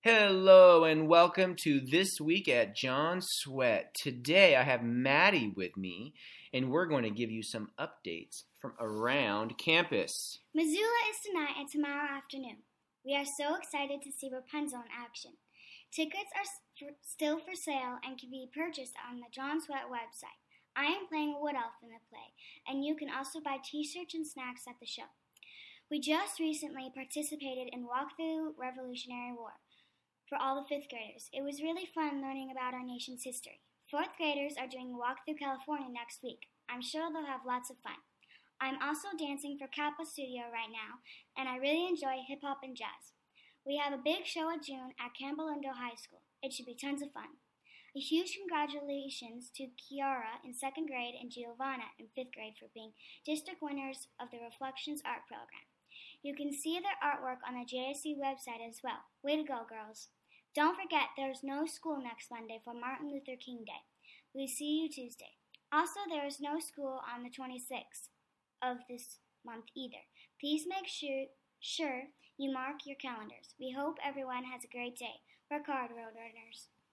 Hello and welcome to This Week at John Sweat. Today I have Maddie with me and we're going to give you some updates from around campus. Missoula is tonight and tomorrow afternoon. We are so excited to see Rapunzel in action. Tickets are still for sale and can be purchased on the John Sweat website. I am playing a wood elf in the play, and you can also buy t-shirts and snacks at the show. We just recently participated in Walk Through Revolutionary War for all the 5th graders. It was really fun learning about our nation's history. 4th graders are doing Walk Through California next week. I'm sure they'll have lots of fun. I'm also dancing for Kappa Studio right now, and I really enjoy hip-hop and jazz. We have a big show in June at Campbell Lindo High School. It should be tons of fun. A huge congratulations to Kiara in 2nd grade and Giovanna in 5th grade for being district winners of the Reflections Art Program. You can see their artwork on the JSC website as well. Way to go, girls. Don't forget, there's no school next Monday for Martin Luther King Day. We see you Tuesday. Also, there is no school on the 26th of this month either. Please make sure you mark your calendars. We hope everyone has a great day. Work hard, Road Runners.